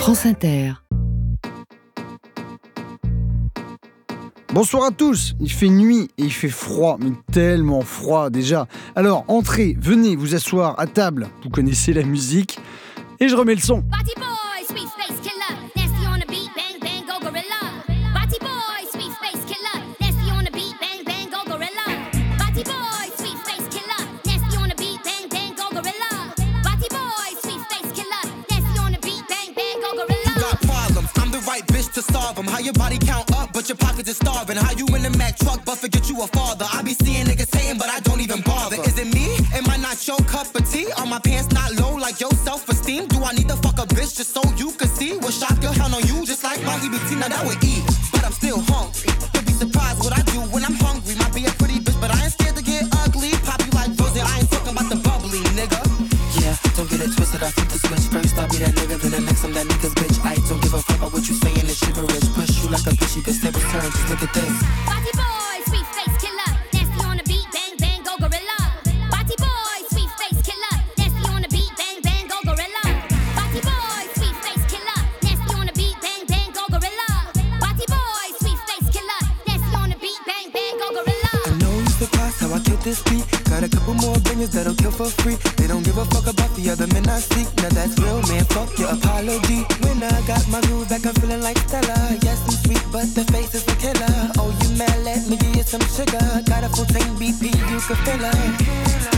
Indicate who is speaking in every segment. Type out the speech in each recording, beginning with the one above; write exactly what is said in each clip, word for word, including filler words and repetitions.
Speaker 1: France Inter.
Speaker 2: Bonsoir à tous, il fait nuit et il fait froid, mais tellement froid déjà. Alors entrez, venez vous asseoir à table, vous connaissez la musique, et je remets le son.
Speaker 3: To starve them. How your body count up, but your pockets is starving. How you in the Mack truck, but forget you a father. I be seeing niggas hating, but I don't even bother. Is it me? Am I not your cup of tea? Are my pants not low like your self-esteem? Do I need to fuck a bitch just so you can see? Will shock your hell on you just like my E B T? Now that would eat, but I'm still hungry. You'll be surprised what I do when I'm hungry. Might be a pretty bitch, but I ain't scared to get ugly. Pop you like Rosie, I ain't talking about the bubbly, nigga. Yeah, don't get it twisted, I flip the switch. First I'll be that nigga, then the next I'm that nigga's bitch. I don't give a fuck about what you saying, it's shiverish. Push you like a bitch, you can step return, just look at this. Body boy, sweet face killer, nasty on the beat, bang bang, go gorilla. Body boy, sweet face killer, nasty on the beat, bang bang, go gorilla. Body boy, sweet face killer, nasty on the beat, bang bang, go gorilla. Body boy, sweet face killer, nasty on the beat, bang bang, go gorilla. I know you surprised how I killed this beat. Got a couple more bangers that'll kill for free. They don't give a fuck about the other men I see. Now that's real, man, fuck your apology. When I got my groove back, I'm feeling like Stella. Yes, I'm sweet, but the face is a killer. Oh, you mad, let me give you some sugar. Got a full tank B P, you can fill her.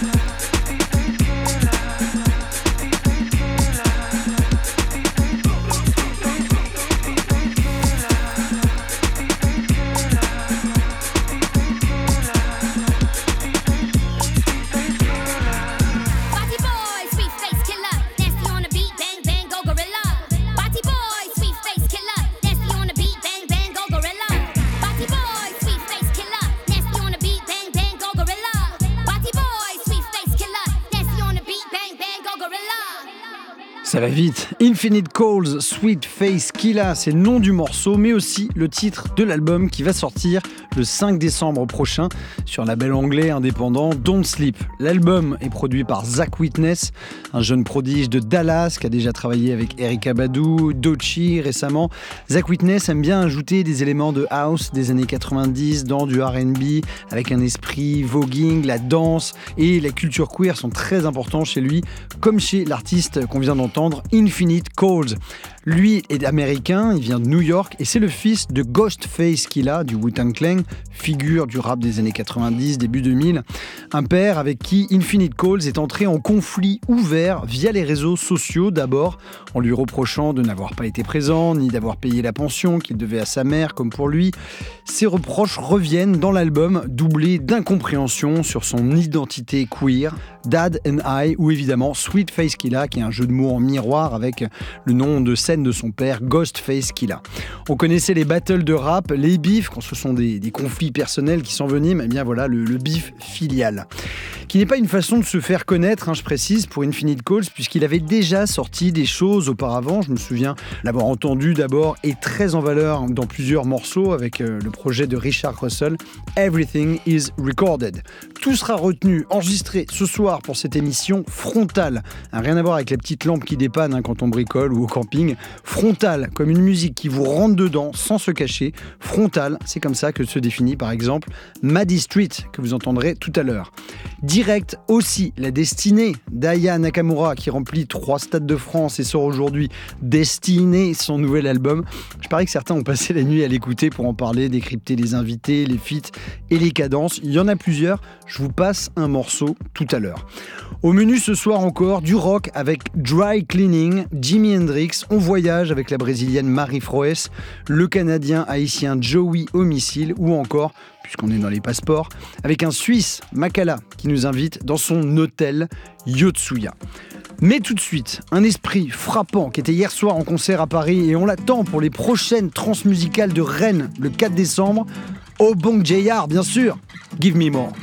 Speaker 2: Ça va vite. Infinite Calls, Sweet Face Killa, c'est le nom du morceau, mais aussi le titre de l'album qui va sortir le cinq décembre prochain sur un label anglais indépendant Don't Sleep. L'album est produit par Zach Witness, un jeune prodige de Dallas qui a déjà travaillé avec Erykah Badu, Doechii récemment. Zach Witness aime bien ajouter des éléments de house des années quatre-vingt-dix dans du R and B avec un esprit voguing, la danse et la culture queer sont très importants chez lui, comme chez l'artiste qu'on vient d'entendre, Infinite Calls. Lui est américain, il vient de New York et c'est le fils de Ghostface Killah du Wu-Tang Clan, figure du rap des années quatre-vingt-dix, début deux mille. Un père avec qui Infinite Calls est entré en conflit ouvert via les réseaux sociaux d'abord, en lui reprochant de n'avoir pas été présent ni d'avoir payé la pension qu'il devait à sa mère comme pour lui. Ces reproches reviennent dans l'album, doublés d'incompréhension sur son identité queer, Dad and I, ou évidemment Sweet Face Killah, qui est un jeu de mots en miroir avec le nom de scène de son père, Ghostface Killah. On connaissait les battles de rap, les bifs, quand ce sont des, des conflits personnels qui s'enveniment, eh bien voilà, le, le bif filial. Qui n'est pas une façon de se faire connaître, hein, je précise, pour Infinite Calls, puisqu'il avait déjà sorti des choses auparavant. Je me souviens l'avoir entendu d'abord et très en valeur dans plusieurs morceaux avec euh, le projet de Richard Russell, Everything is Recorded. Tout sera retenu, enregistré ce soir pour cette émission frontale. Hein, rien à voir avec les petites lampes qui dépannent hein, quand on bricole ou au camping. Frontale, comme une musique qui vous rentre dedans sans se cacher. Frontale, c'est comme ça que se définit par exemple Maddie Street, que vous entendrez tout à l'heure. Direct aussi, la destinée d'Aya Nakamura qui remplit trois stades de France et sort aujourd'hui Destiné, son nouvel album. Je parie que certains ont passé la nuit à l'écouter pour en parler, décrypter les invités, les feats et les cadences. Il y en a plusieurs, je vous passe un morceau tout à l'heure. Au menu ce soir encore, du rock avec Dry Cleaning, Jimi Hendrix, on voyage avec la brésilienne Marie Froes, le canadien haïtien Joey Homicile ou encore, puisqu'on est dans les passeports, avec un Suisse, Makala, qui nous invite dans son hôtel Yotsuya. Mais tout de suite, un esprit frappant qui était hier soir en concert à Paris et on l'attend pour les prochaines transmusicales de Rennes le quatre décembre. Obong J R, bien sûr, Give Me More.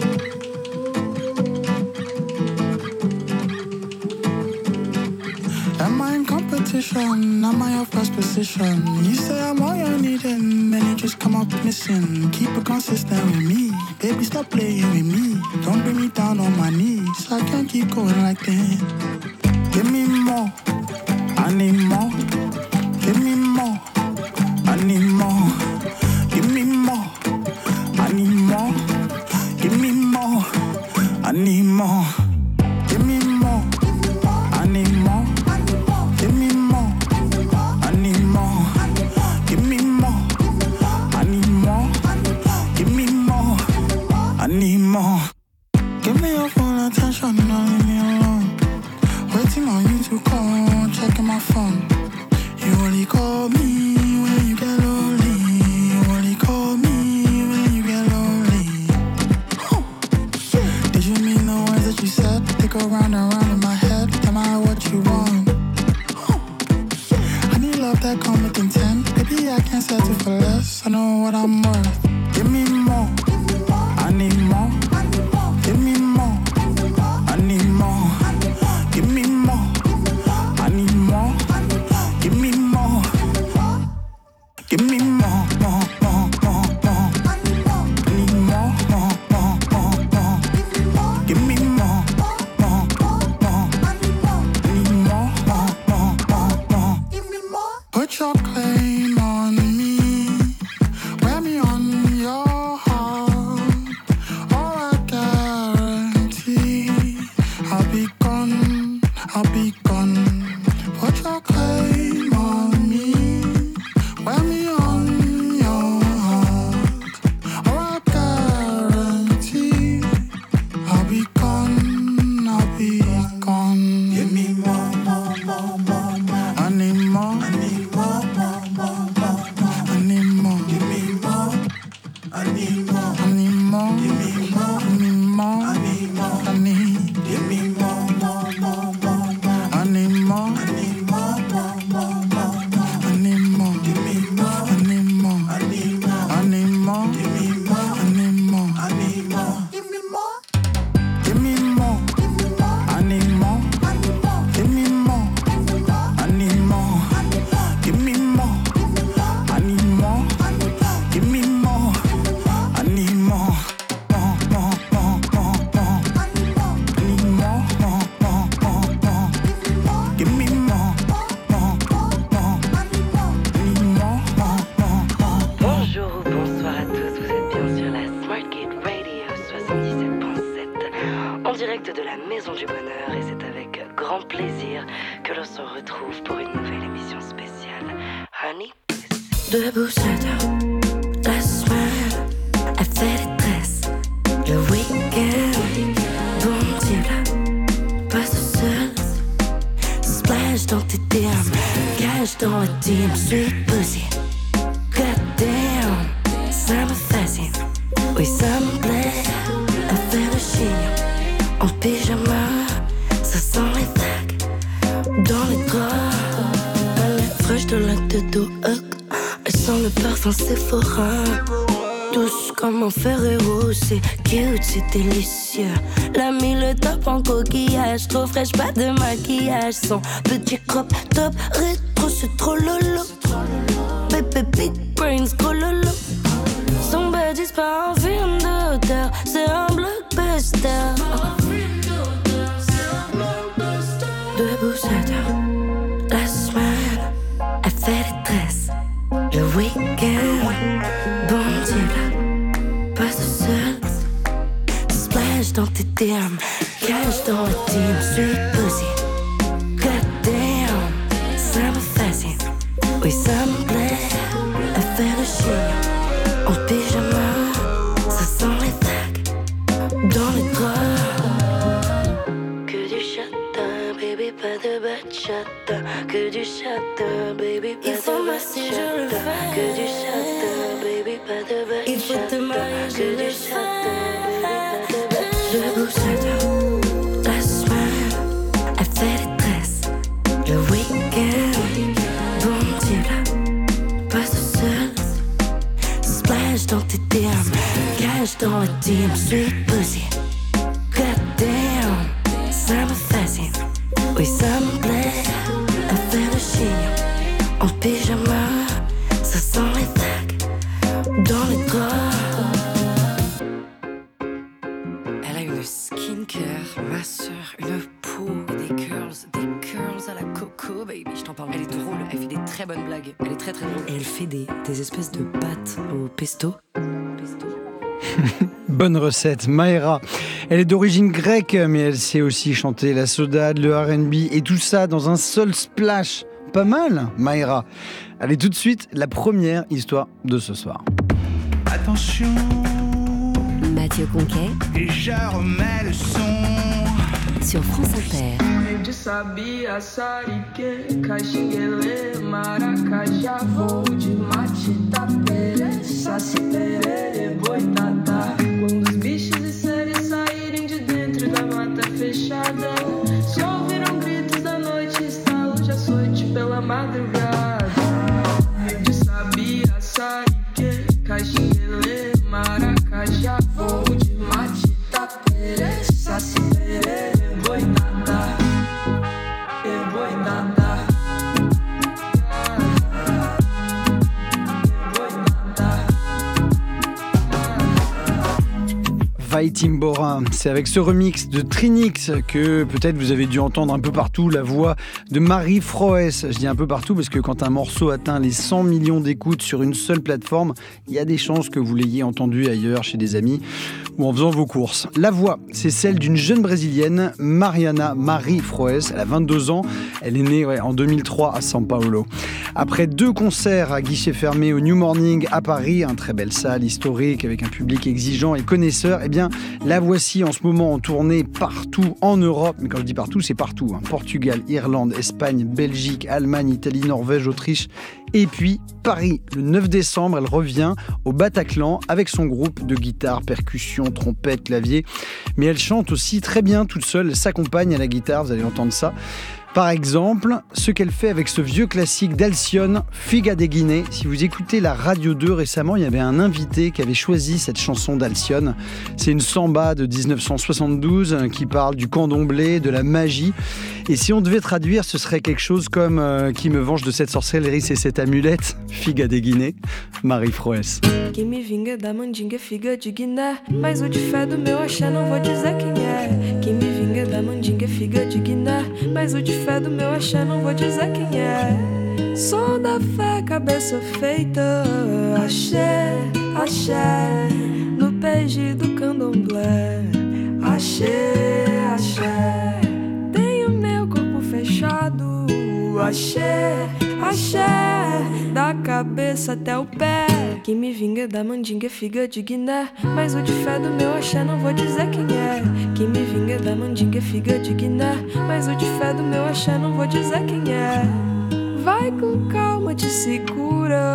Speaker 2: Am I your first position? You say I'm all you're needing, then you just come up missing. Keep it consistent with me, baby, stop playing with me. Don't bring me down on my knees, I can't keep going like that. Give me more, I need more.
Speaker 1: call me when you get lonely. Only call me when you get lonely. Oh. Did you mean the words that you said? They go round and round in my head. Am I what you want? Oh. I need love that come with intent. Baby, I can't settle for less. I know what I'm worth. Give me more. I need more. Give me more. I need more. Give me more. I need more. Give me more. Give me more, more, more, more, more. I need more, more, more, more, more. Give me more, more, more, more. I need more, more, more, more, more. Give me more. Put your claim on me. Wear me on your heart. Or I guarantee I'll be gone, I'll be gone. Put your claim on me. Wear me on your heart. Or I guarantee I'll be gone, I'll be gone. Give me more, more, more, more, more. I need more, I need more, more, more, more, more. I need more. Give me more. I need more. I need more. Give me more. I need more. I need more. I need. Give me more, more, more, more, more. I need more. I need more, more, more, more, more. I need more. Give me more. I need more. I need more. I need more. Give me more. I need more. I need more. Give me more. Give me more. I need more. Give me more. I need more. Give me more. I need more. Give me more. I need more. More, more, more, more, more. I need more, more, more, more, more. Give me more. More, more, more. I need more, more, more, more.
Speaker 4: Bonjour ou bonsoir à tous, vous êtes bien sur la Smart Gate Radio soixante-dix-sept point sept en direct de la Maison du Bonheur, et c'est avec grand plaisir que l'on se retrouve pour une nouvelle émission spéciale Honey Pussy. Debout sept heures, la semaine, elle fait des tresses, le week-end, bon Dieu, passe seul, splash dans tes D M, cache dans la team, sweet pussy. God damn, ça me fascine, oui ça me plaît, elle fait le chignon, en pyjama, ça sent les vagues, dans les draps, elle est fraîche de la tête au hug, elle sent le parfum Sephora, douce comme un Ferrero, c'est cute, c'est délicieux, l'a mis le top en coquillage, trop fraîche, pas de maquillage, son petit crop top rétro, c'est trop lolo. Bébé big brains, gros lolo. Son body c'est pas un film d'auteur, c'est un blockbuster. Debout sept heures, la semaine, elle fait des tresses, le week-end, bon Dieu, passe seul, splash dans tes D M, cache dans la team, sweet pussy. God damn, ça me fascine, oui ça me plaît, elle fait le chien, en pyjama, ça sent les vagues, dans les draps. Que du chata, baby, pas de bachata. Que du chata, baby, pas de bachata. Il faut masser, je le fais. Que du chata, baby, pas de bachata. Il faut te marier, je le fais. Debout sept heures, la semaine, elle fait des tresses, le week-end, bon Dieu, passe seul, splash dans tes D M, cache dans la team, sweet pussy. God damn, ça me fascine, oui ça me plaît, elle fait le chignon, en pyjama, ça sent les vagues, dans les draps. Elle a une skincare, ma soeur, une peau, des curls, des curls à la coco, baby, je t'en parle. Elle est drôle, elle fait des très bonnes blagues, elle est très très drôle. Et elle fait des, des espèces de pâtes au pesto. Pesto.
Speaker 2: Bonne recette, Maëra. Elle est d'origine grecque, mais elle sait aussi chanter la soda, le R and B, et tout ça dans un seul splash. Pas mal, Maëra. Allez, tout de suite, la première histoire de ce soir.
Speaker 5: Attention,
Speaker 6: Mathieu Conquet
Speaker 5: et je remets le son. sur France Inter.
Speaker 6: De sabia, sarique, caxinguelê, maracajá, voo de mate, tapere, saci, perere, boitatá. Quando os bichos e seres saírem de dentro da mata fechada, só ouvirão gritos da noite, estalo de açoite pela madrugada. De sabia, sarique, caxinguelê, maracajá, voo de mate, tapere, saci, perere, boitatá.
Speaker 2: Vai Timbora, c'est avec ce remix de Trinix que peut-être vous avez dû entendre un peu partout la voix de Marie Froès. Je dis un peu partout parce que quand un morceau atteint les cent millions d'écoutes sur une seule plateforme, il y a des chances que vous l'ayez entendu ailleurs, chez des amis ou en faisant vos courses. La voix, c'est celle d'une jeune brésilienne, Mariana Marie Froès. Elle a vingt-deux ans, elle est née ouais, en deux mille trois à São Paulo. Après deux concerts à guichet fermé au New Morning à Paris, une très belle salle historique avec un public exigeant et connaisseur, eh bien la voici en ce moment en tournée partout en Europe. Mais quand je dis partout, c'est partout. Hein. Portugal, Irlande, Espagne, Belgique, Allemagne, Italie, Norvège, Autriche. Et puis Paris, le neuf décembre, elle revient au Bataclan avec son groupe de guitare, percussion, trompette, clavier. Mais elle chante aussi très bien toute seule, elle s'accompagne à la guitare, vous allez entendre ça. Par exemple, ce qu'elle fait avec ce vieux classique d'Alcyone, Figa de Guinée. Si vous écoutez la Radio deux récemment, il y avait un invité qui avait choisi cette chanson d'Alcyone. C'est une samba de dix-neuf cent soixante-douze qui parle du candomblé, de la magie. Et si on devait traduire, ce serait quelque chose comme euh, qui me venge de cette sorcellerie, c'est cette amulette, Figa de Guinée, Marie Froès.
Speaker 6: Quem me vinga da mandinga, figa de Guiné. Mas o de fé do meu axé não vou dizer quem é. Quem me vinga da mandinga, figa de Guiné. Mas o de fé do meu axé não vou dizer quem é. Sou da fé, cabeça feita. Axé, axé. No peixe do candomblé. Axé, axé. Tenho meu corpo fechado. Axé, axé. Da cabeça até o pé. Quem me vinga da mandinga, figa de Guiné. Mas o de fé do meu axé não vou dizer quem é. Quem me vinga da mandinga, figa de Guiné. Mas o de fé do meu axé não vou dizer quem é. Vai com calma, te segura.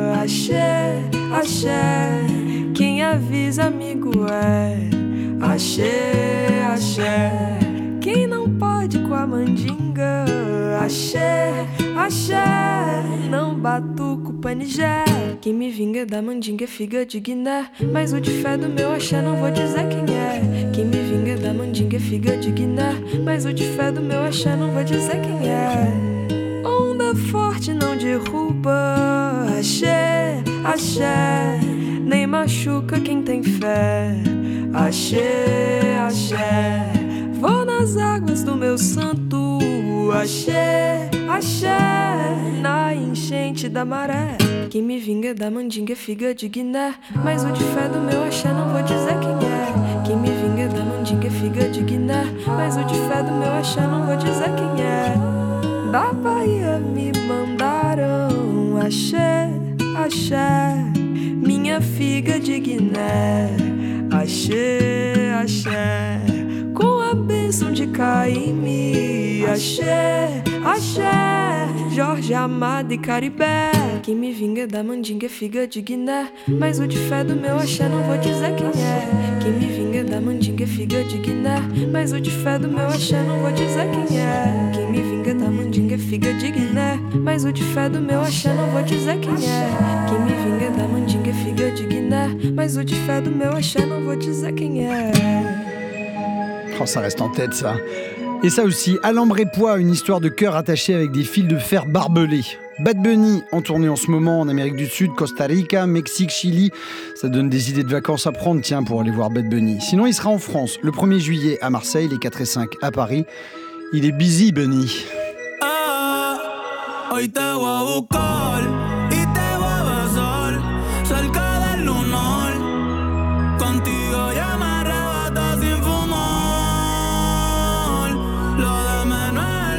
Speaker 6: Axé, axé. Quem avisa, amigo é. Axé, axé. Quem não pode com a mandinga. Axé, axé. Não batuco panijé. Quem me vinga da mandinga, figa de Guiné. Mas o de fé do meu axé não vou dizer quem é. Quem me vinga da mandinga, figa de Guiné. Mas o de fé do meu axé não vou dizer quem é. Onda forte não derruba. Axé, axé. Nem machuca quem tem fé. Axé, axé. Vou nas águas do meu santo. Axé, axé. Na enchente da maré. Quem me vinga da mandinga, figa de Guiné. Mas o de fé do meu axé não vou dizer quem é. Quem me vinga da mandinga, figa de Guiné. Mas o de fé do meu axé não vou dizer quem é. Da Bahia me mandaram. Axé, axé. Minha figa de Guiné. Axé, axé. Com a bênção de Caíme. Axé, axé. Jorge Amado e Caribé. Quem me vinga da mandinga, figa de Guiné. Mas o de fé do meu axé não vou dizer quem é. Quem me vinga da mandinga, figa de Guiné. Mas o de fé do meu axé não vou dizer quem é. Quem me vinga da mandinga, figa de Guiné. Mas o de fé do meu axé não vou dizer quem é. Quem me vinga da mandinga, figa de Guiné. Mas o de fé do meu axé não vou dizer quem é.
Speaker 2: Oh, ça reste en tête, ça. Et ça aussi, Alambre-et-Poix, une histoire de cœur attachée avec des fils de fer barbelés. Bad Bunny, en tournée en ce moment en Amérique du Sud, Costa Rica, Mexique, Chili. Ça donne des idées de vacances à prendre, tiens, pour aller voir Bad Bunny. Sinon, il sera en France le premier juillet à Marseille, les quatre et cinq à Paris. Il est busy, Bunny.
Speaker 7: Ah, hoy te voy a buscar y te voy a besar cerca del lunar. Contigo ya me arrebata sin fumar. Lo de menos es el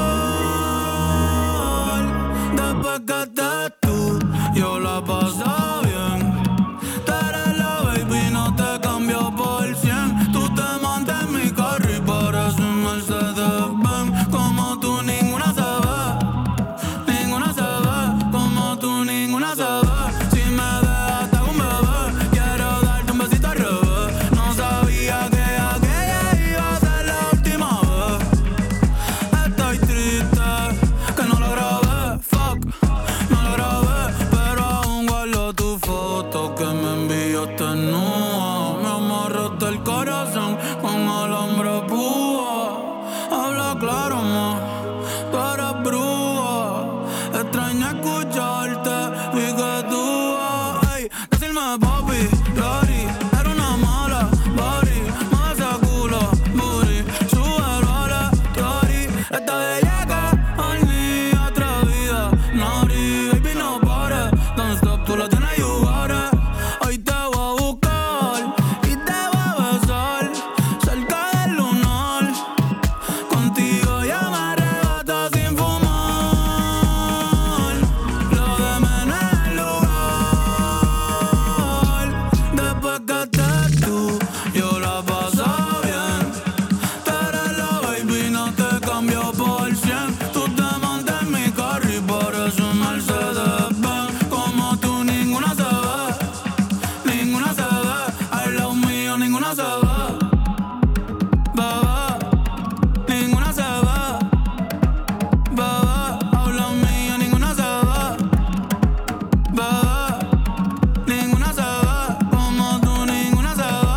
Speaker 7: lugar. Después que estés tú, yo la pasé bien. Tú eres la baby, no te cambio por cien. Tú te mandas en mi carro y pareces extraño escucharte y que tú ay, decirme papi, Lori, era una mala, body, más ese culo, booty, súbelo a la Lori, esta bellaca, al mí, otra vida, Nori, baby no pare, don't stop, tú la tienes, you got it. Hoy te voy a buscar y te voy a besar cerca del lunar, contigo ya me arrebato sin fumar. Lo de menos es el lugar. Después que estés tú, yo la paso bien. Tú eres la baby, no te cambio por cien. Tú te montas en mi carro y pareces un Mercedes-Benz. Como tú ninguna se ve, ninguna se ve. Al lado mío ninguna se ve. Bebé, ninguna se ve. Bebé, al lado mío ninguna se ve. Bebé, ninguna se ve. Como tú ninguna se ve.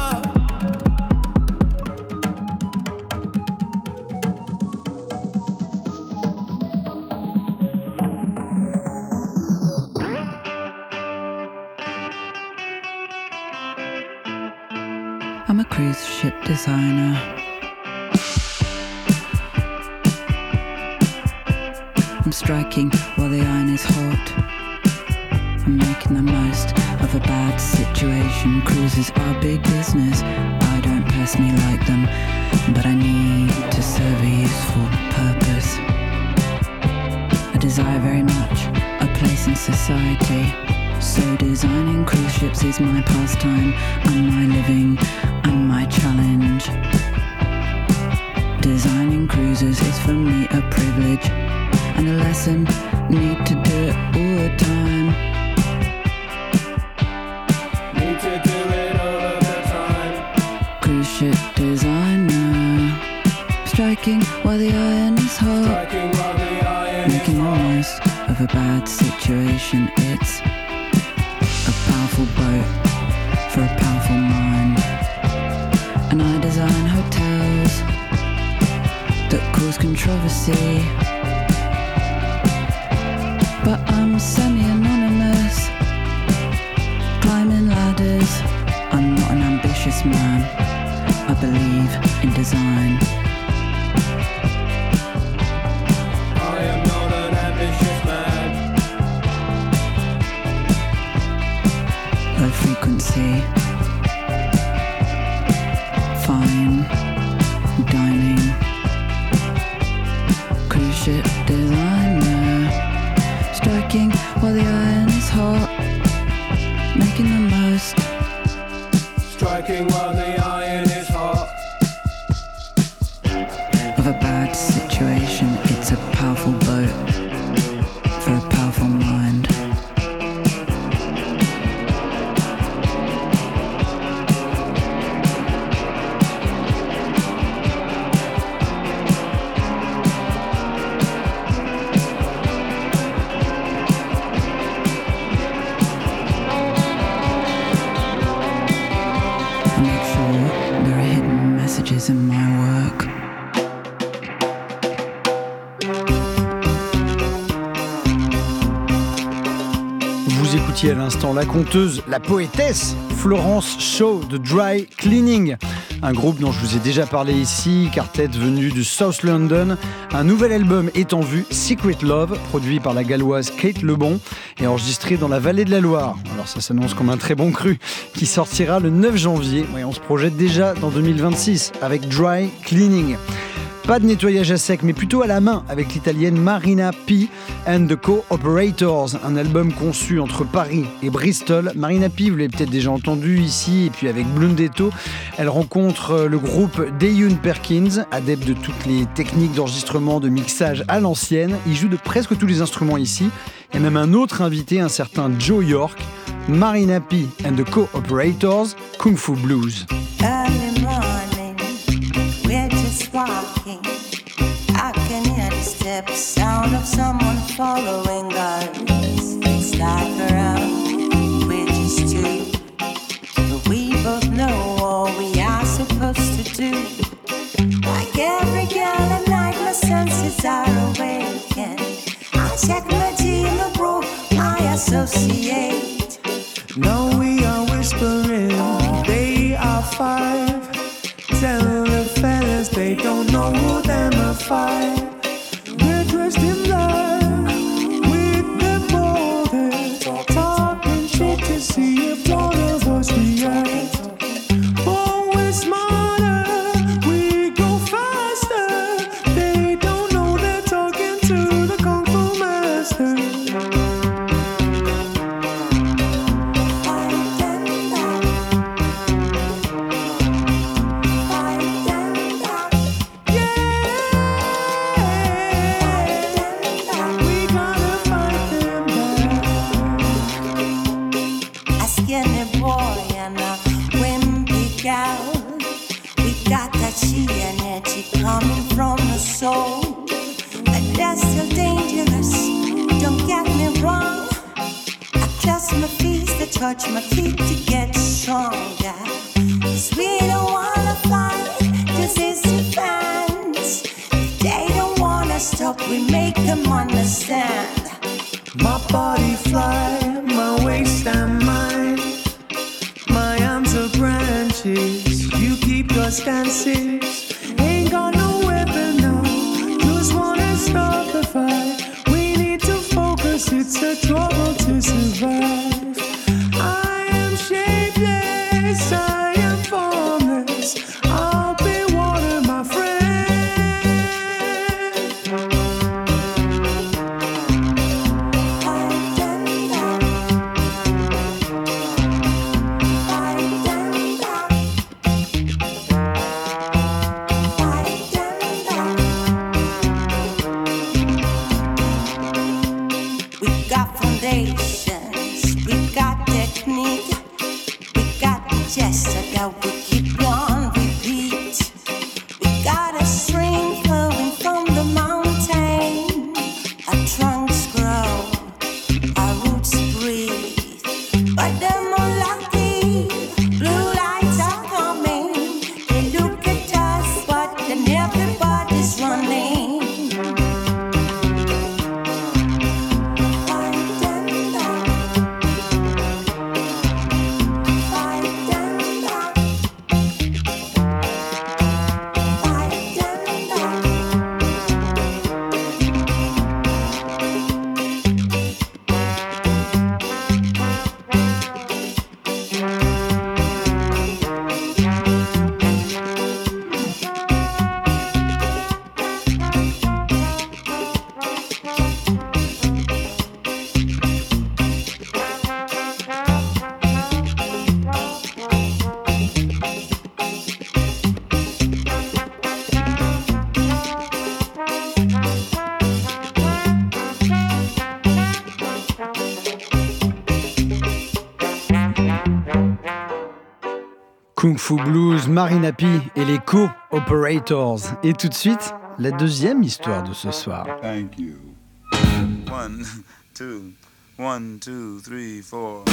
Speaker 5: I'm a cruise ship designer. I'm striking while the iron is hot. I'm making the most of a bad situation. Cruises are big business. I don't personally like them, but I need to serve a useful purpose. I desire very much a place in society. So designing cruise ships is my pastime and my living and my challenge. Designing cruises is for me a privilege and a lesson. Need to do it all the time.
Speaker 8: Need to do it all of the time.
Speaker 5: Cruise ship designer, striking while the iron is hot.
Speaker 8: Striking while the iron is
Speaker 5: Making the
Speaker 8: hot.
Speaker 5: most of a bad situation. It's a powerful boat for a powerful mind. And I design hotels that cause controversy. But I'm semi-anonymous, climbing ladders. I'm not an ambitious man. I believe in design.
Speaker 8: I am not an ambitious man.
Speaker 5: Low frequency, fine dining, cruise ship designer, striking while the iron is hot, making the most.
Speaker 8: Striking while the iron is hot.
Speaker 5: Of a bad situation. It's a powerful boat for a powerful mind. I make sure there are hidden messages in my work.
Speaker 2: Vous écoutiez à l'instant la conteuse, la poétesse Florence Shaw de Dry Cleaning, un groupe dont je vous ai déjà parlé ici, quartet venu de South London. Un nouvel album est en vue, Secret Love, produit par la galloise Kate Lebon et enregistré dans la vallée de la Loire. Alors ça s'annonce comme un très bon cru, qui sortira le neuf janvier. Ouais, on se projette déjà dans deux mille vingt-six avec Dry Cleaning. Pas de nettoyage à sec, mais plutôt à la main avec l'italienne Marina P and the Co-Operators, un album conçu entre Paris et Bristol. Marina P, vous l'avez peut-être déjà entendu ici, et puis avec Blundetto, elle rencontre le groupe Dayun Perkins, adepte de toutes les techniques d'enregistrement, de mixage à l'ancienne. Il joue de presque tous les instruments ici. Il y a même un autre invité, un certain Joe York. Marina P and the Co-Operators, Kung Fu Blues.
Speaker 9: Early morning, we're just walking. I can hear the steps, sound of someone following us. It's like around, we're just two. But we both know what we are supposed to do. Like every girl at night, my senses are awakened. I check my G associate.
Speaker 10: Now we are whispering, they are five. Tell the fellas they don't know who them are five. We're dressed in black with the borders, talking shit to see if one of us react. Oh, we're smarter, we go faster. They don't know they're talking to the Kung Fu master.
Speaker 9: Coming from the soul, but that's still dangerous. Don't get me wrong. I trust my feet to touch my feet to get stronger. 'Cause we don't wanna fight, 'cause it's the fans. They don't wanna stop, we make them understand.
Speaker 10: My body fly, my waist and mine. My arms are branches, you keep your stances. Ain't got no weapon now, just wanna stop the fight. We need to focus, it's a trouble to survive. I am shapeless, I am formless. I'll be water, my friend.
Speaker 9: That we keep on repeat. We got a string flowing from the mountain. Our trunks grow, our roots breathe. But them unlucky blue lights are coming. They look at us, but then everybody's running.
Speaker 2: Kung Fu Blues, Marina P et les Co-Operators. Et tout de suite, la deuxième histoire de ce soir.
Speaker 11: Thank you. One, two, one, two, three, four.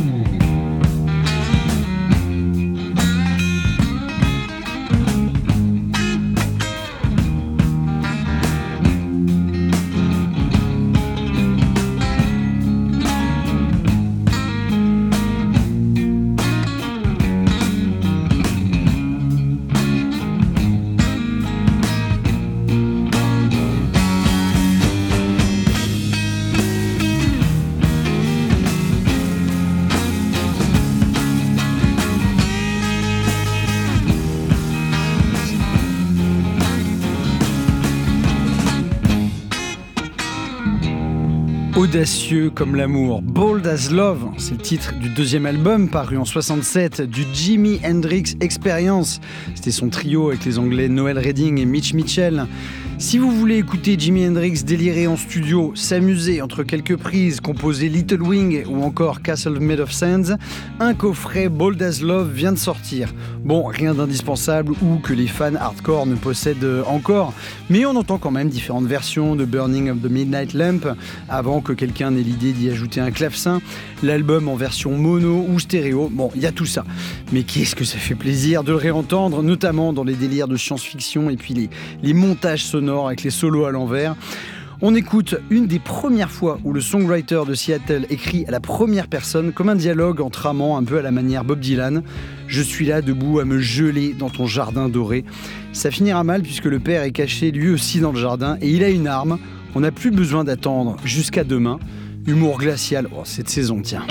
Speaker 2: Audacieux comme l'amour, Bold as Love, c'est le titre du deuxième album paru en soixante-sept du Jimi Hendrix Experience. C'était son trio avec les Anglais Noel Redding et Mitch Mitchell. Si vous voulez écouter Jimi Hendrix délirer en studio, s'amuser entre quelques prises, composer Little Wing ou encore Castle Made of Sands, un coffret Bold as Love vient de sortir. Bon, rien d'indispensable ou que les fans hardcore ne possèdent encore, mais on entend quand même différentes versions de Burning of the Midnight Lamp avant que quelqu'un n'ait l'idée d'y ajouter un clavecin, l'album en version mono ou stéréo, bon, il y a tout ça. Mais qu'est-ce que ça fait plaisir de le réentendre, notamment dans les délires de science-fiction et puis les, les montages sonores avec les solos à l'envers. On écoute une des premières fois où le songwriter de Seattle écrit à la première personne, comme un dialogue entre amants, un peu à la manière Bob Dylan. « Je suis là debout à me geler dans ton jardin doré ». Ça finira mal puisque le père est caché lui aussi dans le jardin et il a une arme. On n'a plus besoin d'attendre jusqu'à demain. Humour glacial, oh, cette saison, tiens.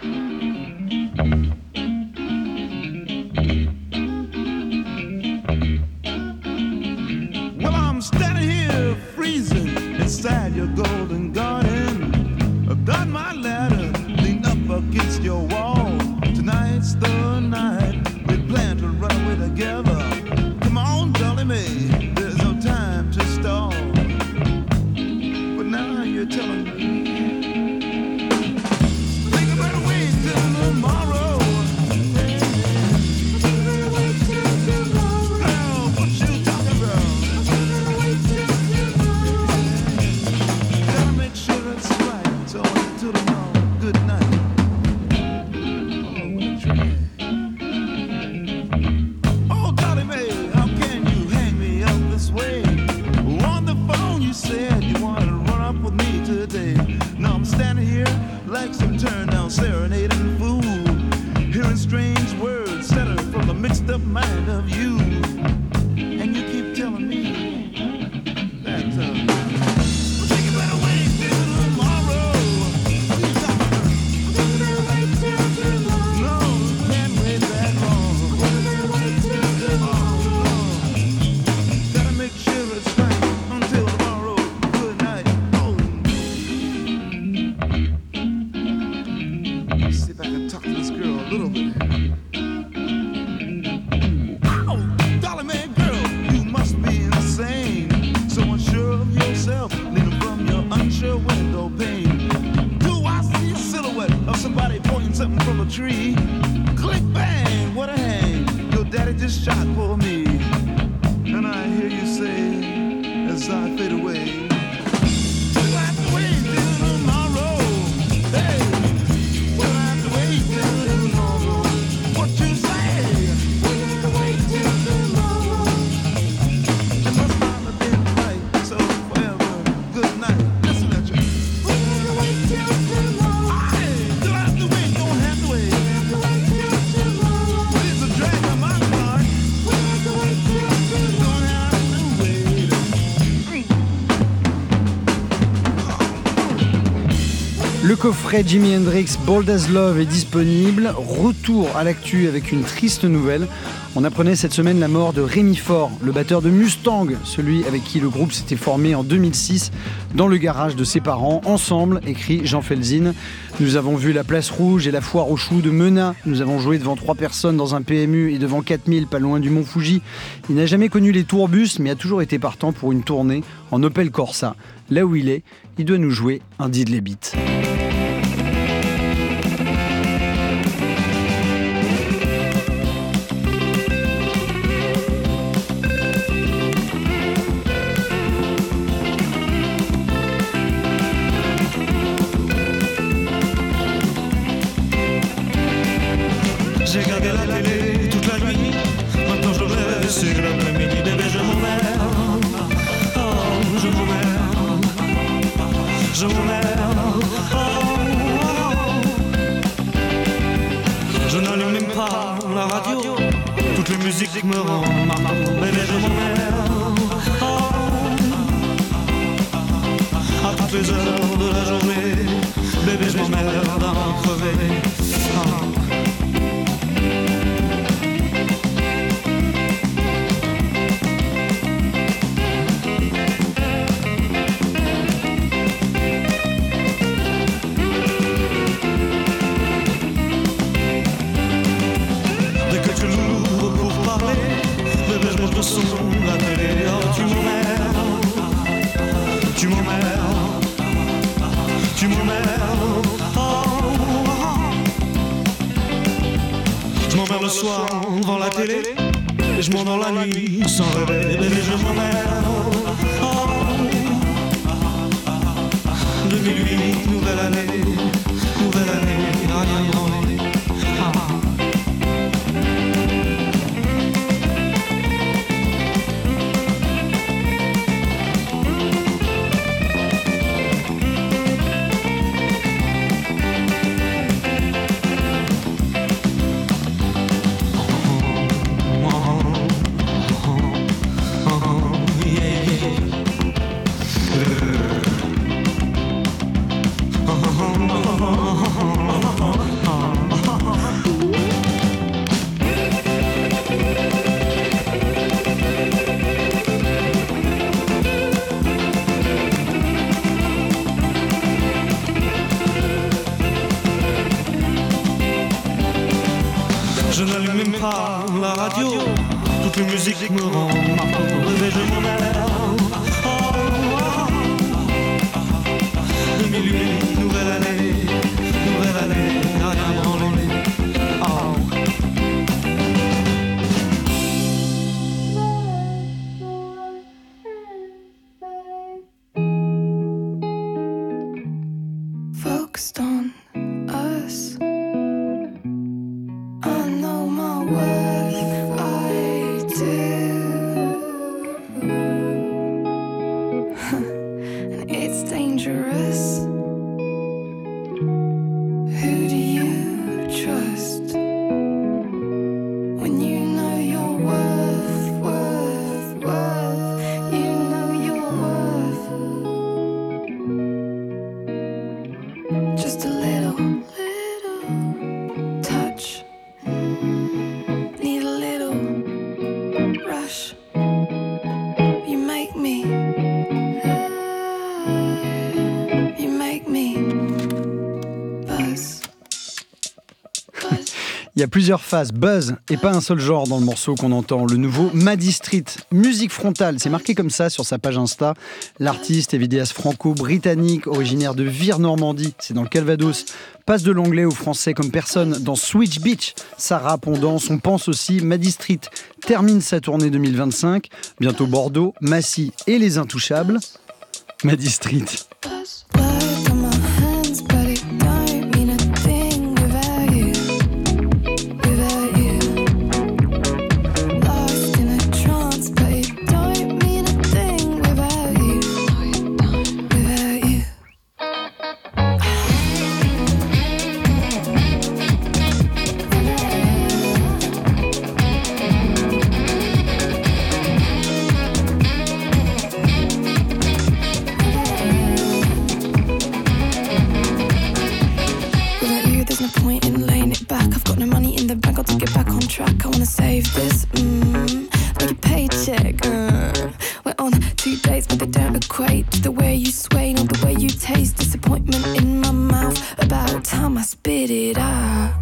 Speaker 12: Well, I'm standing here freezing inside your golden garden. I've done my ladder, leaned up against your wall. Tonight's the night we plan to run away together. Come on, Dolly Mae, there's no time to stall. But now you're telling me think I better wait till tomorrow. Like some turn-down serenading fool, hearing strange words settled from the mixed-up mind of you. And you keep telling me that uh, think you better wait till tomorrow. No, can't wait that long. Oh, gotta make sure it's right until tomorrow. Good night. Oh. See if I can talk to this girl a little bit. Oh, Dolly Mae girl, you must be insane. So unsure of yourself, leaning from your unsure window pane. Do I see a silhouette of somebody pointing something from a tree? Click bang, what a hang. Your daddy just shot for me. And I hear you say, as I fade away, we'll have to wait till tomorrow. Hey.
Speaker 2: Le coffret Jimi Hendrix Bold as Love est disponible. Retour à l'actu avec une triste nouvelle. On apprenait cette semaine la mort de Rémi Faure, le batteur de Mustang, celui avec qui le groupe s'était formé en deux mille six dans le garage de ses parents. Ensemble, écrit Jean Felzine. Nous avons vu la Place Rouge et la Foire aux Choux de Menat. Nous avons joué devant trois personnes dans un P M U et devant quatre mille pas loin du Mont Fuji. Il n'a jamais connu les tourbus, mais a toujours été partant pour une tournée en Opel Corsa. Là où il est, il doit nous jouer un Diddley Beat.
Speaker 13: J'ai gardé la télé toute la nuit. Maintenant je rêve, c'est l'après-midi. Bébé, je m'emmerde. Oh, je m'emmerde. Je m'emmerde. Oh, je n'allume même pas la radio. Toutes les musiques me rendent maman. Bébé, je m'emmerde. Oh, à toutes les heures de la journée. Bébé, je m'emmerde à en crever. Oh. Le son, la télé, oh, tu m'emmerdes, tu m'emmerdes, tu m'emmerdes, oh, oh. Je m'emmerde le soir devant la télé, et je m'endors la nuit sans rêver, bébé, je m'emmerde, oh. deux mille huit, nouvelle année, nouvelle année, rien dans les, ah. Je n'allume même pas la radio, toute la musique me rend mauvais, je m'en vais. Oh, oh. Minuit, nouvelle année, nouvelle année, rien branlé. Oh.
Speaker 6: Focused on us. I know my worth, I do. And it's dangerous. Who do you trust when you know your worth, worth, worth? You know your worth. Just a little, little touch. Need a little rush. You make me. You make me buzz. Buzz.
Speaker 2: Il y a plusieurs phases, buzz, et pas un seul genre dans le morceau qu'on entend. Le nouveau Maddie Street, musique frontale, c'est marqué comme ça sur sa page Insta. L'artiste est vidéaste franco-britannique, originaire de Vire, Normandie, c'est dans le Calvados. Passe de l'anglais au français comme personne dans Switch Beach. Ça rappe, on danse, on pense aussi. Maddie Street termine sa tournée deux mille vingt-cinq. Bientôt Bordeaux, Massy et les Intouchables. Maddie Street.
Speaker 6: Blood on my hands, but it don't mean a thing without you. Without you. Lost in a trance, but it don't mean a thing without you. Without you. Without you, there's no point in laying it back. I've got no money in the bank, I'll take it back on track. I wanna save this, mm, like a paycheck. Uh. We're on two dates, but they don't equate to the way you sway, not the way you taste. Disappointment in my mouth, about time I spit it out.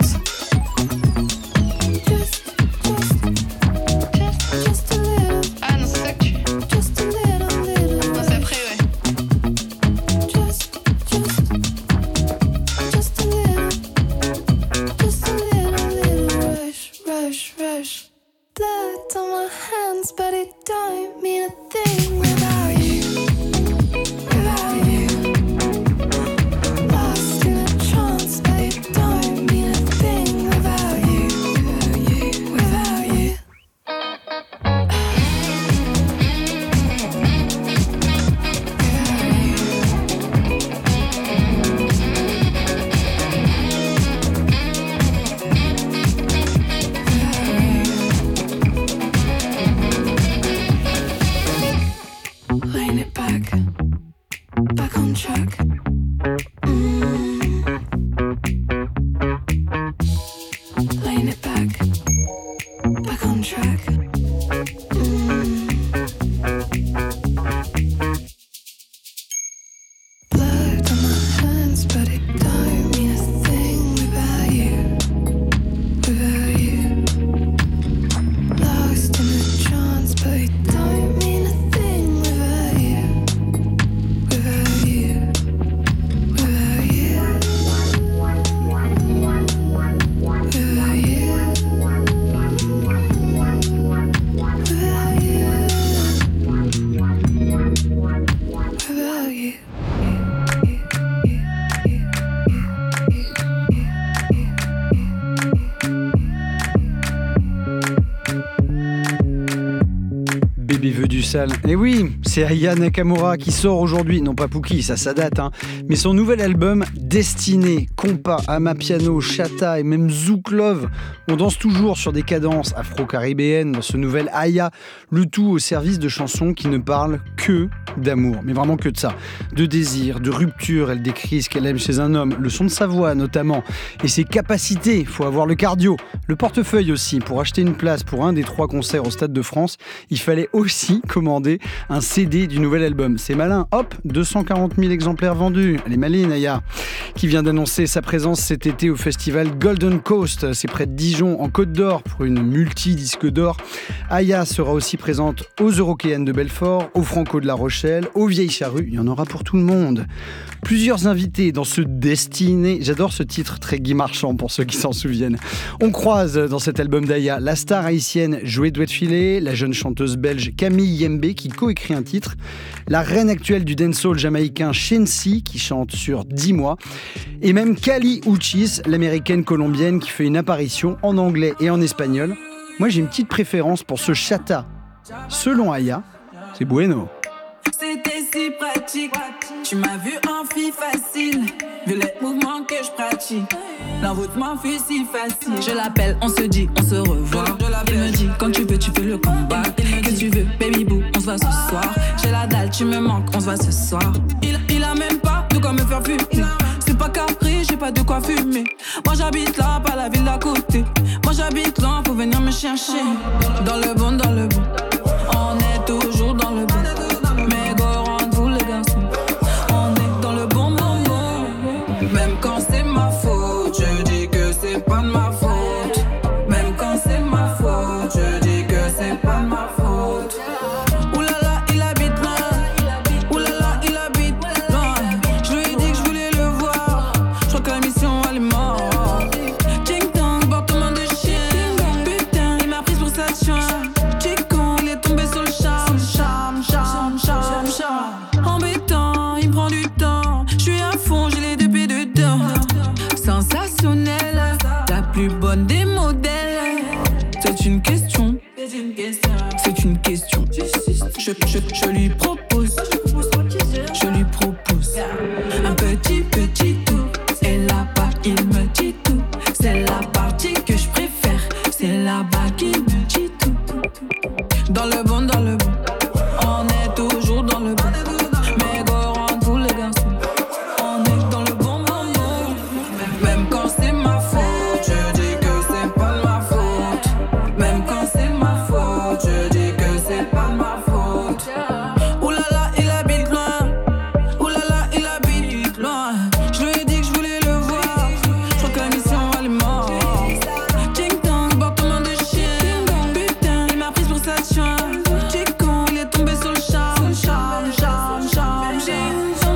Speaker 6: Just, just, just, just a little.
Speaker 14: Ah non, c'est ça que tu...
Speaker 6: Just a little, little.
Speaker 14: Non, c'est après, ouais.
Speaker 6: Just, just, just a little, just a little, little rush, rush, rush. Blood on my hands, but it don't mean a thing without you, without you. Lost in a trance, but it don't mean a thing without you, without you, without you. Laying it back, back on track. Mm. Laying it back, back on track. Mm. Blood on my hands, but it don't mean a thing without you, without you. Lost in a trance, but it don't mean a thing without you, without you, without you, without you, without you, without you.
Speaker 2: lui veut du sale. Et oui, c'est Aya Nakamura qui sort aujourd'hui, non pas Pookie, ça ça date, hein, mais son nouvel album Destiné, compas, amapiano, chata et même zouk love. On danse toujours sur des cadences afro-caribéennes dans ce nouvel Aya, le tout au service de chansons qui ne parlent que d'amour, mais vraiment que de ça, de désir, de rupture. Elle décrit ce qu'elle aime chez un homme, le son de sa voix notamment, et ses capacités. Faut avoir le cardio, le portefeuille aussi. Pour acheter une place pour un des trois concerts au Stade de France, il fallait aussi commander un C D du nouvel album. C'est malin, hop, deux cent quarante mille exemplaires vendus. Elle est maline, Aya, qui vient d'annoncer sa présence cet été au festival Golden Coast. C'est près de Dijon, en Côte d'Or, pour une multi-disque d'or. Aya sera aussi présente aux Eurockéennes de Belfort, au Franco de La Rochelle, aux Vieilles Charrues. Il y en aura pour tout le monde. Plusieurs invités dans ce Destiné. J'adore ce titre très Guy Marchand pour ceux qui s'en souviennent. On croise dans cet album d'Aya la star haïtienne Joé Douet-Filet, la jeune chanteuse belge Camille Yembe qui coécrit un titre, la reine actuelle du dancehall jamaïcain Shensi qui chante sur dix mois, et même Kali Uchis, l'américaine colombienne qui fait une apparition en anglais et en espagnol. Moi j'ai une petite préférence pour ce chata. Selon Aya, c'est bueno.
Speaker 14: C'était si pratique, tu m'as vu en fille facile, vu les mouvements que je pratique, l'envoûtement fut si facile. Je l'appelle, on se dit, on se revoit. Il me dit, quand tu veux, tu fais le combat. Que tu veux, baby boo, on se voit ce soir. J'ai la dalle, tu me manques, on se voit ce soir. Il, il a même pas de quoi me faire fumer. C'est pas Capri, j'ai pas de quoi fumer. Moi j'habite là, pas la ville d'à côté. Moi j'habite là, faut venir me chercher. Dans le bon, dans le bon, on est toujours dans le bon. Mais go rendez-vous les garçons, on est dans le bon moment. Même quand c'est ma faute, je dis que c'est pas de ma faute. Même quand c'est ma faute, je dis que c'est pas de ma faute. Oulala, il habite loin. Oulala, il habite loin. Je lui ai dit que je voulais le voir. Je crois que la mission elle est morte. Ching tong, comportement de chien. Putain, il m'a prise pour sa chien. Chico, il est tombé sur le charme. Charme, charme, charme, charme. Embêtant, il prend du temps. Je suis à fond, j'ai les deux pieds dedans. Sensationnelle, la plus bonne des modèles. C'est une question. C'est une question. Je, je, je lui propose. Je lui propose un petit, petit tout. Et là-bas, il me dit tout. C'est la partie que je préfère. C'est là-bas qu'il me dit tout. Dans le bon, dans le bon, on est toujours dans le bon. Mais go rendez-vous les garçons, on est dans le bon moment. Même quand c'est ma faute, je dis que c'est pas de ma faute. Même quand c'est ma faute, je dis que c'est pas de ma faute. Oulala, il habite loin. Oulala, il habite loin. Je lui ai dit que je voulais le voir. Je crois que la mission elle est morte. Ching tong, comportement de chien. Putain, il m'a prise pour sa chien. Chico, il est tombé sur le charme. Charme, charme, charme, charme.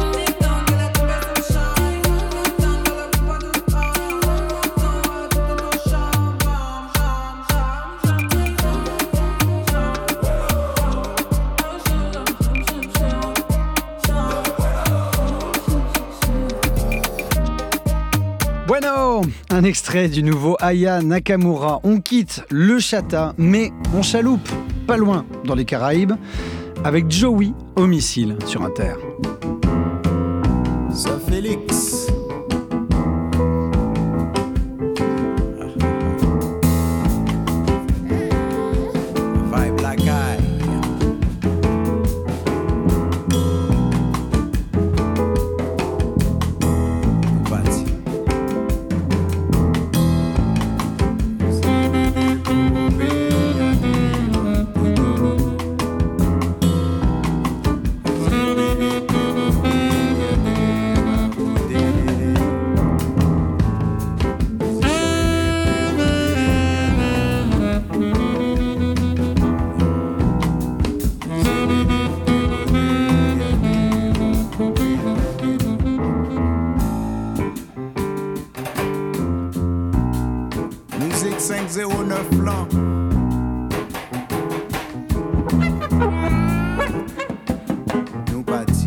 Speaker 2: Bueno, un extrait du nouveau Aya Nakamura. On quitte le chata, mais on chaloupe pas loin dans les Caraïbes avec Joey au missile sur Inter.
Speaker 12: Ça Félix. Vibe Black Eye. Parti. Musique cinq zéro neuf blanc. Nous partis.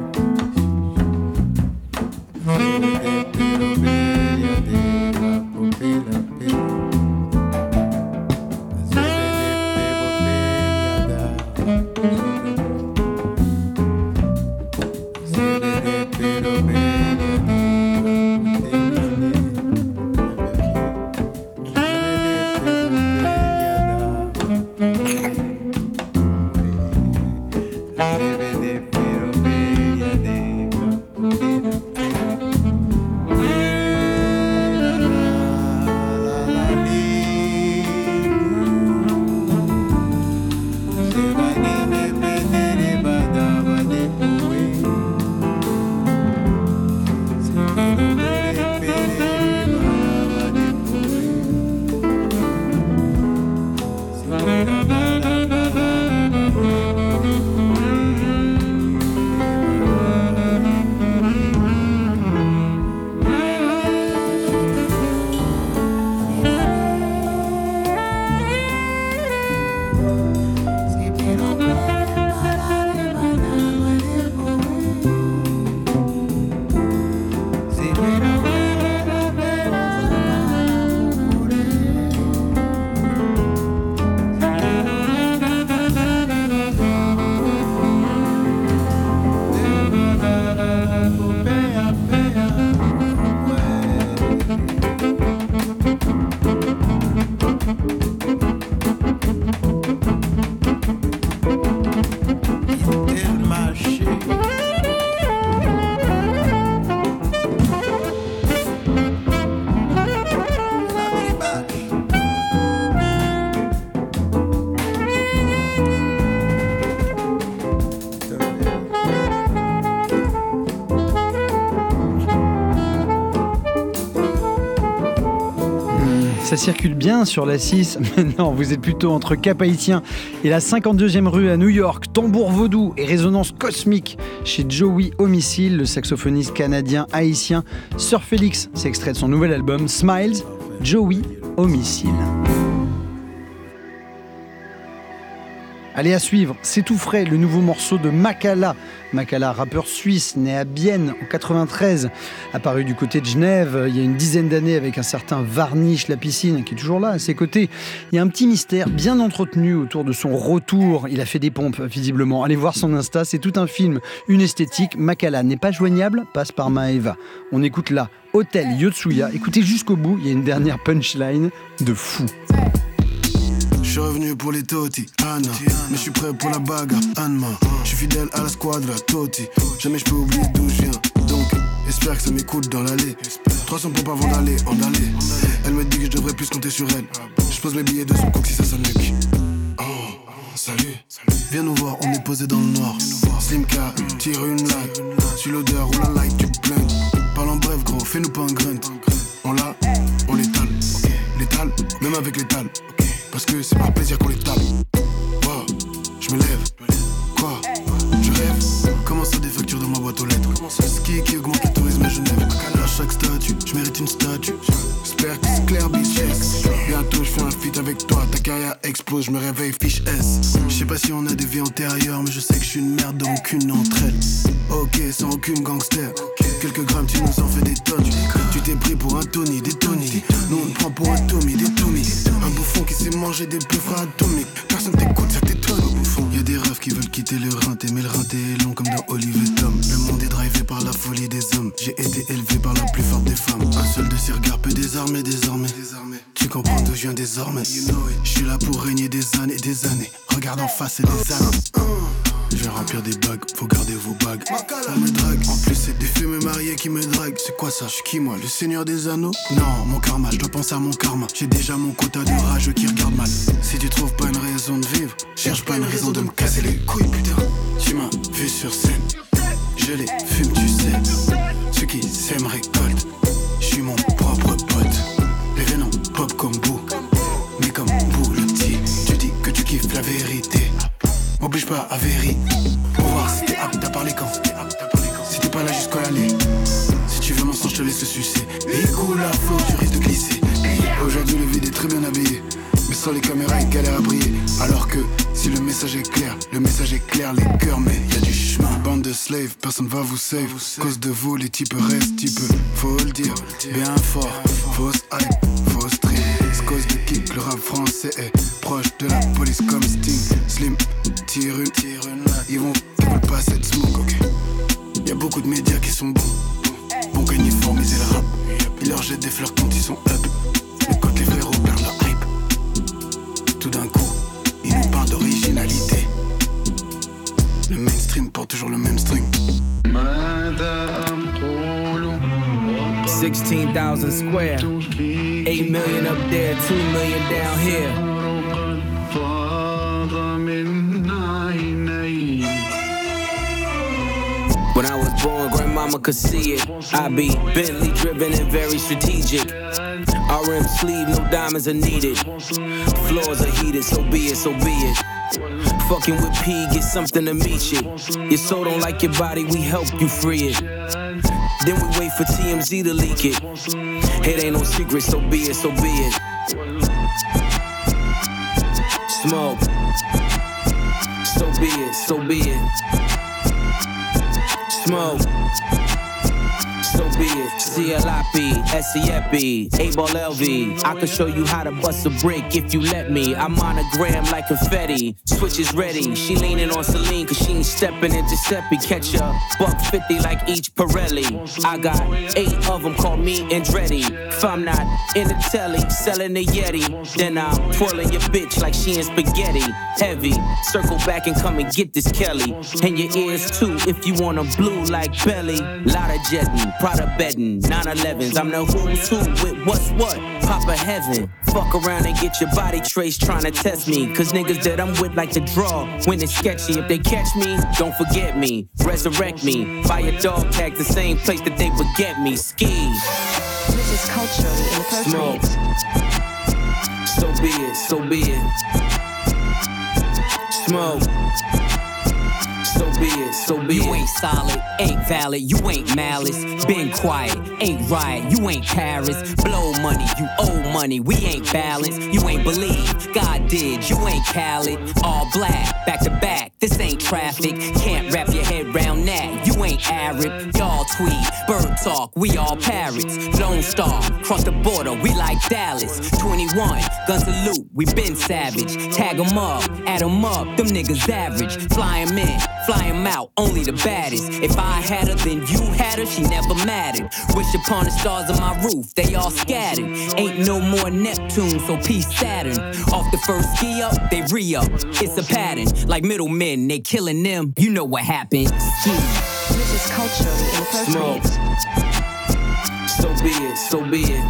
Speaker 2: Ça circule bien sur la six, mais non, vous êtes plutôt entre Cap-Haïtien et la cinquante-deuxième rue à New York. Tambour vaudou et résonance cosmique chez Joey Homicile, le saxophoniste canadien-haïtien Sir Félix. C'est extrait de son nouvel album Smiles, Joey Homicile. Allez, à suivre, c'est tout frais, le nouveau morceau de Makala. Makala, rappeur suisse, né à Bienne en quatre-vingt-treize, apparu du côté de Genève il y a une dizaine d'années avec un certain Varnish La Piscine qui est toujours là à ses côtés. Il y a un petit mystère bien entretenu autour de son retour. Il a fait des pompes, visiblement. Allez voir son Insta, c'est tout un film, une esthétique. Makala n'est pas joignable, passe par Maeva. On écoute là, Hôtel Yotsuya. Écoutez jusqu'au bout, il y a une dernière punchline de fou.
Speaker 15: Je suis revenu pour les Toti, Anna, mais je suis prêt pour la bagarre, Anma. Je suis fidèle à la squadra, Toti. Jamais je peux oublier d'où je viens. Donc, espère que ça m'écoute dans l'allée. trois cents pompes avant d'aller en aller. Elle me dit que je devrais plus compter sur elle. Je pose mes billets de son coq si ça sonne nuque. Oh, salut. Viens nous voir, on est posé dans le noir. Slimka, tire une light. Sur l'odeur ou la light, tu blunt. Parle en bref, gros, fais-nous pas un grunt. On l'a, on l'étale. L'étale, même avec l'étale. Parce que c'est par plaisir qu'on les tape. Wow, je me lève. Quoi? Je rêve. Comment ça des factures dans ma boîte aux lettres? Ski qui augmente le tourisme à Genève. À chaque statue, je mérite une statue. J'espère que c'est clair, bitch. Bientôt je fais un feat avec toi. Ta carrière explose, je me réveille, fiche S. Je sais pas si on a des vies antérieures, mais je sais que je suis une merde dans aucune d'entre elles. Ok, sans aucune gangster. Quelques grammes, tu nous en fais des tonnes. Tu t'es pris pour un Tony, des Tony. Nous on te prend pour un Tommy, des Tommy. Un bouffon qui sait manger des peufs atomiques. Personne t'écoute, ça t'étonne au bouffon. Y'a des rêves qui veulent quitter le rinté, mais le rinté est long comme dans Olive et Tom. Le monde est drivé par la folie des hommes. J'ai été élevé par la plus forte des femmes. Un seul de ces regards peut désarmer désormais. Tu comprends d'où je viens désormais. Je suis là pour régner des années, des années. Regarde en face et des années. Je vais remplir des bagues, faut garder vos bagues. On me drague, en plus c'est des fumées mariés qui me draguent. C'est quoi ça? Je suis qui moi? Le seigneur des anneaux? Non, mon karma, je dois penser à mon karma. J'ai déjà mon quota de rageux qui regardent mal. Si tu trouves pas une raison de vivre, cherche pas une raison de me casser les couilles, putain. Tu m'as vu sur scène, je les fume, tu sais. Ceux qui s'aiment récoltent, je suis mon propre pote. Les venin pop comme bout, mais comme bout le petit. Tu dis que tu kiffes la vérité. M'oblige pas à vérifier pour voir si t'es apte à parler quand. Si t'es pas là jusqu'à aller. Si tu veux mon sang, je te laisse sucer. Il coule la flot, tu risques de glisser. Aujourd'hui le vide est très bien habillé, mais sans les caméras il galère à briller. Alors que si le message est clair, le message est clair, les cœurs, mais y a du chemin. Bande de de slave, personne va vous save. Cause de vous, les types restent types. Faut le dire, bien fort. Fausse hype, fausse stream. Cause de kick, le rap français est proche de la police comme Sting. Slim, tire une, tire une. Ils vont, ils veulent pas cette smoke, ok. Y'a beaucoup de médias qui sont bons. Bon gagner, formiser le rap. Ils leur jettent des fleurs quand ils sont up. Mais quand les frérots perdent leur hype, tout d'un coup, ils nous parlent d'originalité. Le mainstream porte toujours le même string.
Speaker 16: sixteen thousand square, eight million up there, two million down here. When I was born, grandmama could see it. I be Bentley driven and very strategic. R M sleeve, no diamonds are needed. Floors are heated, so be it, so be it. Fucking with P, get something to meet you. Your soul don't like your body, we help you free it. Then we wait for T M Z to leak it. It ain't no secret, so be it, so be it. Smoke. So be it, so be it. Smoke. So be it. C L I P, S E F B, A-Ball L V. I can show you how to bust a brick if you let me. I'm monogram like confetti. Switch is ready. She leaning on Celine cause she ain't stepping in Giuseppe. Catch a buck fifty like each Pirelli. I got eight of them, call me Andretti. If I'm not in the telly, selling the Yeti, then I'm twirling your bitch like she in spaghetti. Heavy, circle back and come and get this Kelly. And your ears too if you want 'em blue like Belly. Lot of jetting, Prada betting, nine elevens. I'm the who's who with what's what. Papa heaven. Fuck around and get your body traced trying to test me. Cause niggas that I'm with like to draw when it's sketchy. If they catch me, don't forget me. Resurrect me. Buy a dog tag the same place that they would get me. Ski.
Speaker 17: This is culturally inappropriate.
Speaker 16: So be it, so be it. Smoke. So be it, so be
Speaker 18: you
Speaker 16: it.
Speaker 18: You ain't solid, ain't valid, you ain't malice. Been quiet, ain't riot, you ain't Paris. Blow money, you owe money, we ain't balanced. You ain't believe, God did, you ain't Khaled. All black, back to back, this ain't traffic. Can't wrap your head round that, you ain't Arab. Y'all tweet, bird talk, we all parrots. Lone Star, cross the border, we like Dallas. twenty-one, guns salute, we been savage. Tag 'em up, add 'em up, them niggas average. Fly 'em in, fly 'em out, only the baddest. If I had her, then you had her, she never mattered. Wish upon the stars on my roof, they all scattered. Ain't no more Neptune, so peace Saturn. Off the first ski up, they re-up. It's a pattern, like middlemen, they killing them. You know what happened. Ski.
Speaker 17: This is culturally inappropriate.
Speaker 16: So be it, so be it.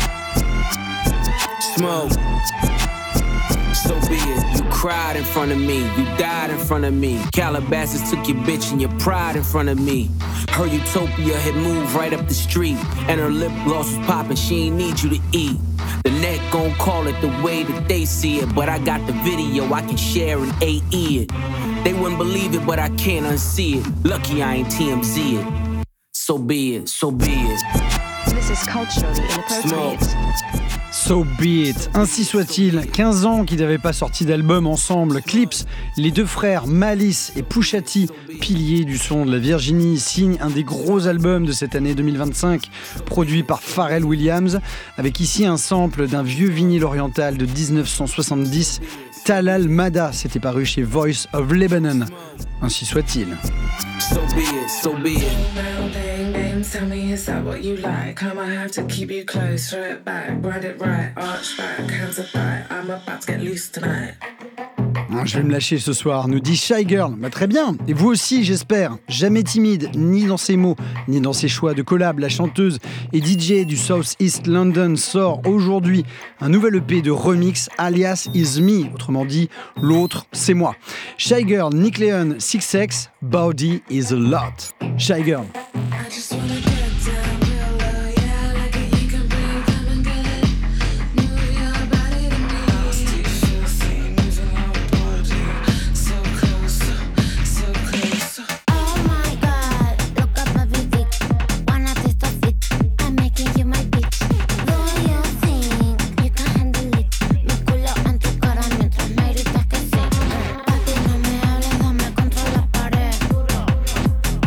Speaker 16: Smoke. So be it. You cried in front of me, you died in front of me. Calabasas took your bitch and your pride in front of me. Her utopia had moved right up the street, and her lip gloss was popping, she ain't need you to eat. The net gon' call it the way that they see it, but I got the video, I can share and A E it. They wouldn't believe it, but I can't unsee it. Lucky I ain't T M Z it. So be it, so be it.
Speaker 17: This is culturally inappropriate.
Speaker 2: So be it. Ainsi soit-il, quinze ans qu'ils n'avaient pas sorti d'album ensemble. Clips, les deux frères Malice et Pusha T, piliers du son de la Virginie, signent un des gros albums de cette année deux mille vingt-cinq, produit par Pharrell Williams, avec ici un sample d'un vieux vinyle oriental de dix-neuf cent soixante-dix. Talal Mada, c'était paru chez Voice of Lebanon. Ainsi soit-il.
Speaker 16: So be it, so be it.
Speaker 6: Bang, bang, tell me is that what you like? I might have to keep you close, throw it back, ride it right, arch back, hands up back. I'm about to get loose tonight.
Speaker 2: Je vais me lâcher ce soir, nous dit Shy Girl. Bah, très bien, et vous aussi j'espère. Jamais timide, ni dans ses mots, ni dans ses choix de collab, la chanteuse et D J du South East London sort aujourd'hui un nouvel E P de remix, alias Is Me, autrement dit, l'autre c'est moi. Shy Girl, Nick Leon, six X, Body is a lot. Shy Girl.
Speaker 6: I just wanna get down real low, yeah, like it, you can bring them and get it. Move your body to me. Lost, you feel seen, moving your body. So close, so close.
Speaker 19: Oh my god, look up my physique. Wanna taste of it, I'm making you my bitch. Do you think you can handle it? Mi culo en tu cara mientras me gritas que sí. Papi, no me hables, dame contra la pared.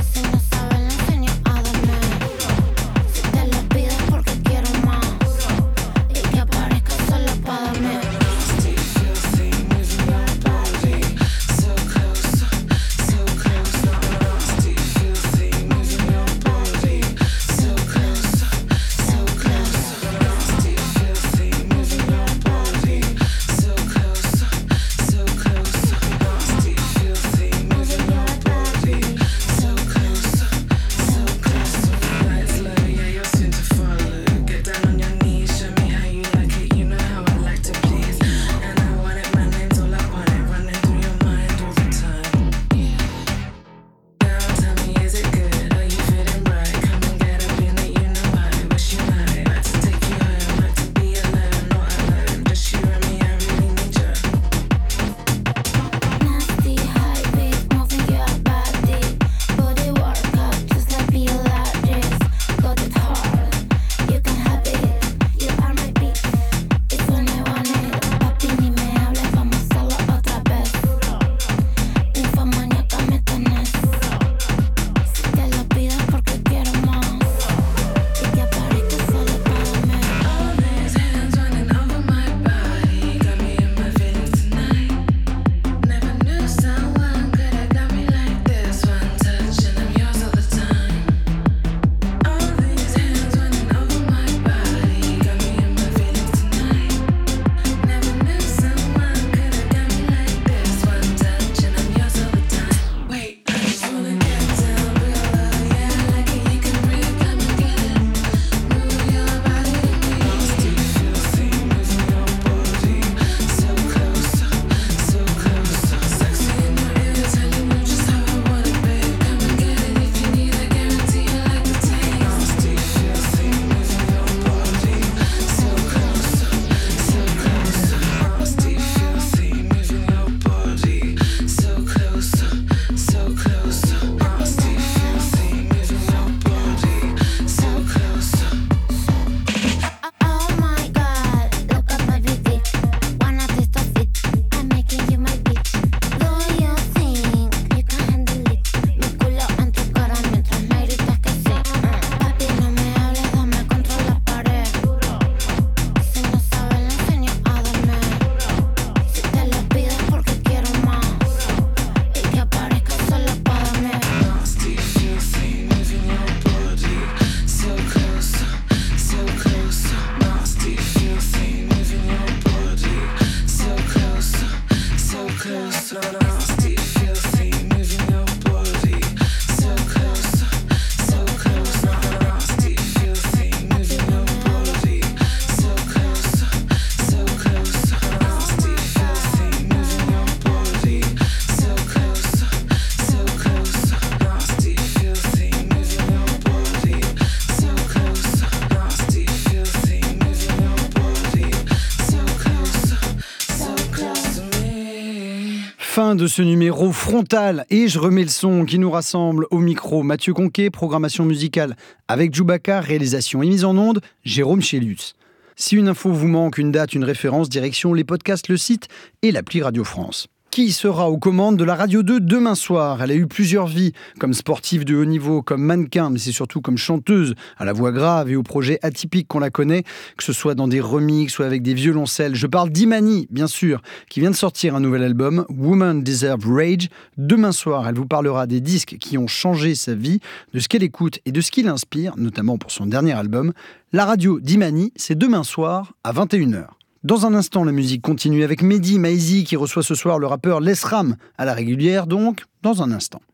Speaker 2: fin de ce numéro frontal et je remets le son qui nous rassemble au micro. Mathieu Conquet, programmation musicale avec Djoubaka, réalisation et mise en onde, Jérôme Chélus. Si une info vous manque, une date, une référence, direction les podcasts, le site et l'appli Radio France. Qui sera aux commandes de la Radio deux demain soir? Elle a eu plusieurs vies, comme sportive de haut niveau, comme mannequin, mais c'est surtout comme chanteuse, à la voix grave et au projet atypique qu'on la connaît, que ce soit dans des remixes ou avec des violoncelles. Je parle d'Imani, bien sûr, qui vient de sortir un nouvel album, Woman Deserve Rage. Demain soir, elle vous parlera des disques qui ont changé sa vie, de ce qu'elle écoute et de ce qui l'inspire, notamment pour son dernier album. La radio d'Imani, c'est demain soir à vingt et une heures. Dans un instant, la musique continue avec Mehdi Maizi qui reçoit ce soir le rappeur Les Ram, à la régulière donc, dans un instant.